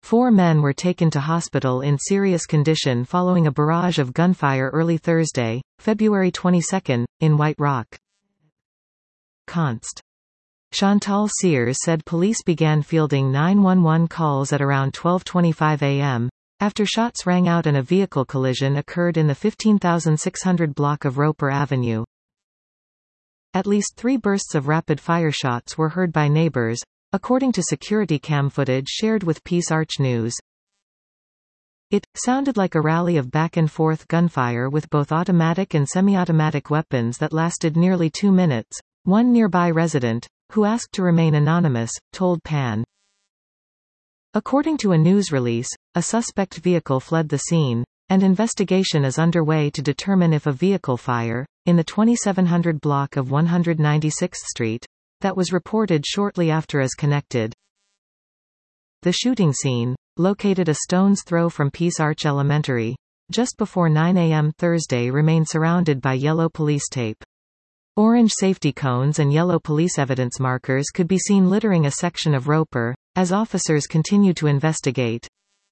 4 men were taken to hospital in serious condition following a barrage of gunfire early Thursday, February 22, in White Rock. Const. Chantal Sears said police began fielding 911 calls at around 12:25 a.m. after shots rang out and a vehicle collision occurred in the 15,600 block of Roper Avenue. At least 3 bursts of rapid-fire shots were heard by neighbors, according to security cam footage shared with Peace Arch News. It sounded like a rally of back-and-forth gunfire with both automatic and semi-automatic weapons that lasted nearly 2 minutes, one nearby resident, who asked to remain anonymous, told Pan. According to a news release, a suspect vehicle fled the scene, and investigation is underway to determine if a vehicle fire, in the 2700 block of 196th Street, that was reported shortly after is connected. The shooting scene, located a stone's throw from Peace Arch Elementary, just before 9 a.m. Thursday, remained surrounded by yellow police tape. Orange safety cones and yellow police evidence markers could be seen littering a section of Roper, as officers continue to investigate.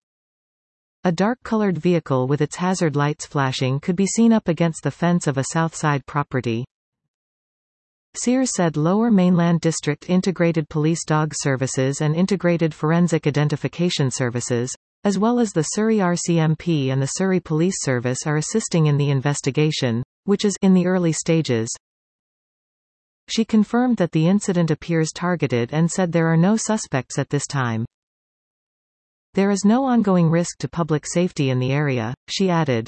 A dark-colored vehicle with its hazard lights flashing could be seen up against the fence of a Southside property. Sears said Lower Mainland District Integrated Police Dog Services and Integrated Forensic Identification Services, as well as the Surrey RCMP and the Surrey Police Service, are assisting in the investigation, which is in the early stages. She confirmed that the incident appears targeted and said there are no suspects at this time. There is no ongoing risk to public safety in the area, she added.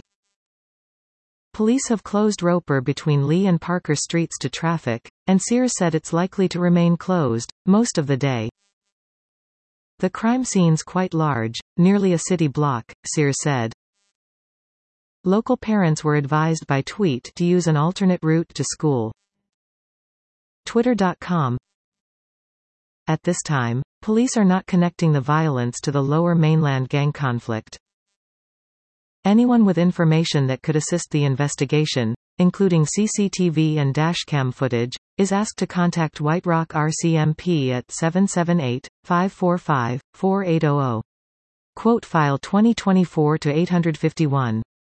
Police have closed Roper between Lee and Parker Streets to traffic, and Sears said it's likely to remain closed most of the day. The crime scene's quite large, nearly a city block, Sears said. Local parents were advised by tweet to use an alternate route to school. Twitter.com. At this time, police are not connecting the violence to the Lower Mainland gang conflict. Anyone with information that could assist the investigation, including CCTV and dashcam footage, is asked to contact White Rock RCMP at 778-545-4800. Quote file 2024-851.